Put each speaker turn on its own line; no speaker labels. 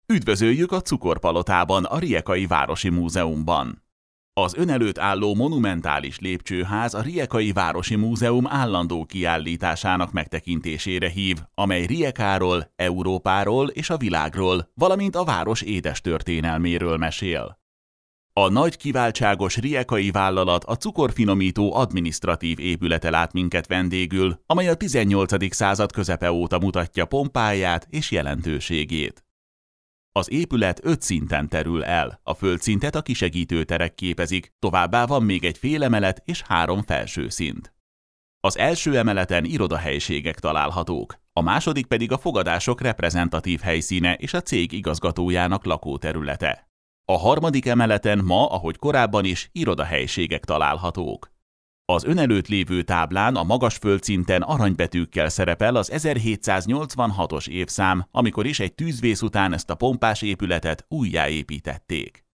Üdvözöljük a Cukorpalotában, a Rijeka Városi Múzeumban. Az ön előtt álló monumentális lépcsőház a Rijeka Városi Múzeum állandó kiállításának megtekintésére hív, amely Rijekáról, Európáról és a világról, valamint a város édes történelméről mesél. A nagy kiváltságos rijekai vállalat a cukorfinomító adminisztratív épülete lát minket vendégül, amely a 18. század közepe óta mutatja pompáját és jelentőségét. Az épület 5 szinten terül el, a földszintet a kisegítőterek képezik, továbbá van még egy félemelet és 3 felső szint. Az első emeleten irodahelyiségek találhatók, a második pedig a fogadások reprezentatív helyszíne és a cég igazgatójának lakóterülete. A harmadik emeleten ma, ahogy korábban is, irodahelyiségek találhatók. Az ön előtt lévő táblán a magas földszinten aranybetűkkel szerepel az 1786-os évszám, amikor is egy tűzvész után ezt a pompás épületet újjáépítették.